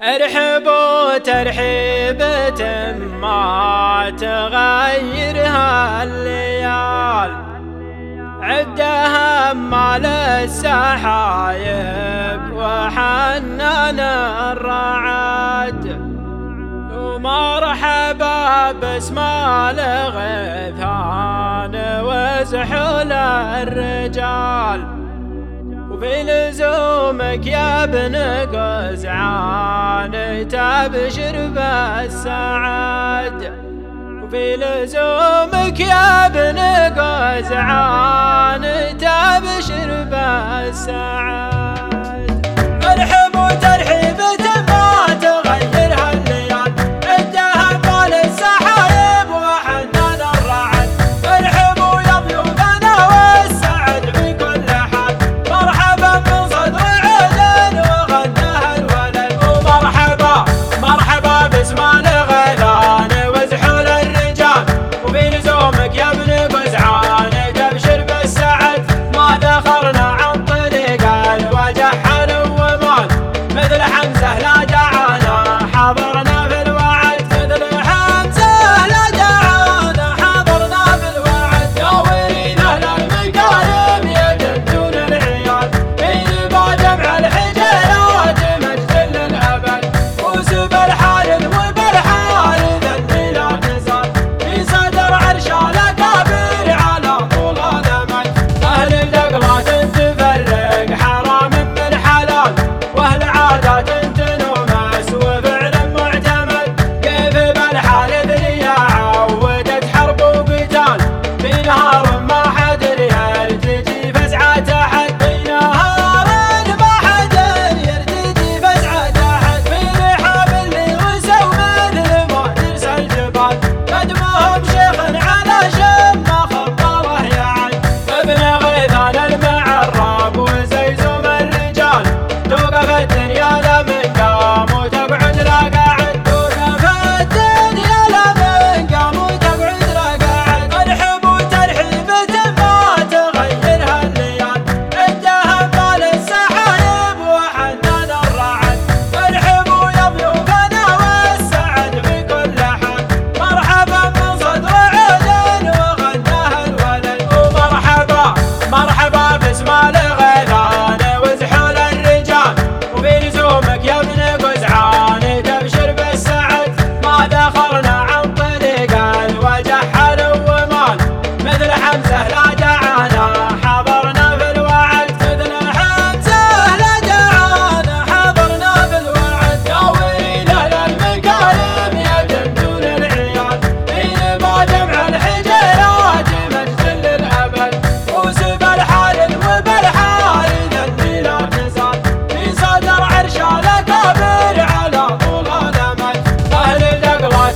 ارحبوا ترحيبة ما تغيرها الليال، عدها مال السحايب وحنان الرعد، ومرحبا باسم الغيثان وزحول الرجال، وفي لزومك يا ابن قزعان تبشر بالسعد، وفي لزومك يا ابن قزعان تبشر بالسعد. ارحبوا ترحيبة ما تغيرها الليال، عدها مال السحايب وحنان الرعد، ارحبوا يا ضيوفنا والسعد في كل حال، مرحبا من صدر عدن وغناها الولد، ومرحبا مرحبا باسم الغيثان وزحول الرجال، وفي لزومك يا ابن قزعان تبشر بالسعد. ما ذخرنا عن طريق الوجحل ومال، مثل حمزه لا دعانا حضرنا في الوعد، مثل حمزه لا دعانا حضرنا في الوعد. يا وليد اهل المكارم يجدون العيال، بين ما جمع الحجيرات مجد للابد، وسب الحال وبالحال ذني لا تزال، في صدر عرش الاكابر على طول الامد. اهل اللقمات تفرق حرام من حلال، واهل عادات تنومس وفعل معتمد، كيف بالحال ذري عودت حرب وقتال، في نهار ما حد يرتجي فزعة احد، في نهار ما حد يرتجي فزعة احد، في رحاب اللي وسوا مثل ما ترسى الجبال، قدمهم شيخ على شم خطره يعد، ابن غيثان المعراب وزيزوم الرجال، توقف الدنيا لمن قام وتقعد لا قاعد، توقف الدنيا لمن قام وتقعد لا قاعد. ارحبوا ترحيبة ما تغيرها الليال، عدها مال السحايب وحنان الرعد، ارحبوا يا ضيوفنا والسعد في كل حال، مرحبا من صدر عدن وغناها الولد، ومرحبا مرحبا باسم الغيثان وزحول الرجال، وفي لزومك يا ابن قزعان تبشر بالسعد. ما ذخرنا عن طريق الوجحل ومال، مثل حمزه لا دعانا حضرنا في الوعد، مثل حمزه لا دعانا حضرنا في الوعد. يا وليد اهل المكارم يجدون العيال، بين ما جمع الحجيرات مجد للابد، وسب الحال وبالحال ذني لا تزال، في صدر عرش الاكابر على طول الامد. اهل اللقمات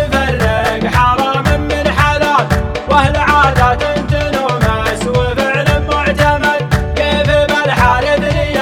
تفرق حرام من حلال، واهل عادات تنومس وفعل معتمد، كيف بالحال ذري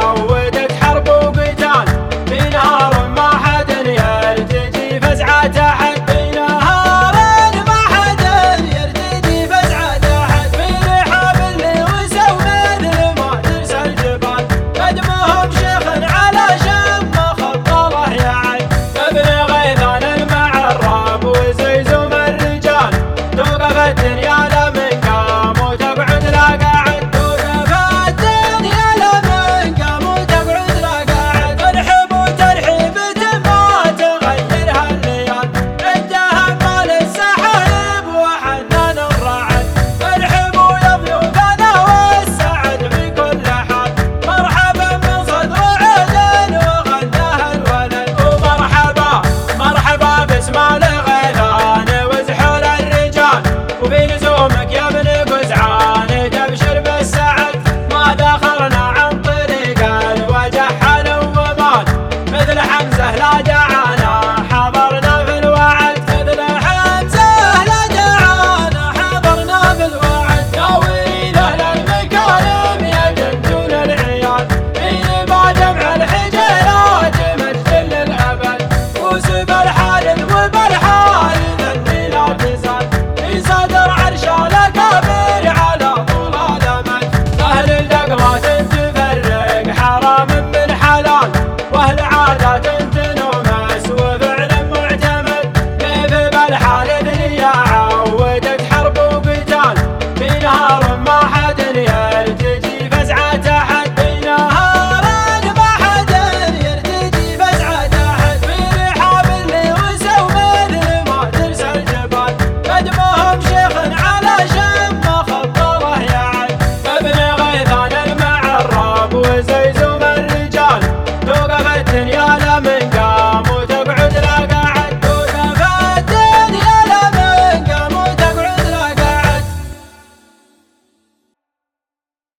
عودت حرب وقتال، في نهار ما حد يرتجي فزعة احد، في نهار ما حد يرتجي فزعة احد، في رحاب اللي وسوا مثل ما ترسى الجبال، قدمهم شيخ على شم خطره يعد، ابن غيثان المعراب وزيزوم الرجال، توقف الدنيا لمن قام وتقعد لا قاعد، توقف الدنيا لمن قام وتقعد لا قاعد. ارحبوا ترحيبة ما تغيرها الليال، عدها مال السحايب وحنان الرعد، ارحبوا يا ضيوفنا والسعد في كل حال، مرحبا من صدر عدن وغناها الولد، ومرحبا مرحبا باسم الغيثان وزحول الرجال، وفي لزومك يا ابن قزعان تبشر بالسعد. ما ذخرنا عن طريق الوجحل ومال، مثل حمزه لا دعانا حضرنا في الوعد، مثل حمزه لا دعانا حضرنا في الوعد. يا وليد اهل المكارم يجدون العيال، بين ما جمع الحجيرات مجد للابد، وسب الحال وبالحال ذني لا تزال، في صدر عرش الاكابر على طول الامد. اهل اللقمات تفرق حرام من حلال، واهل عادات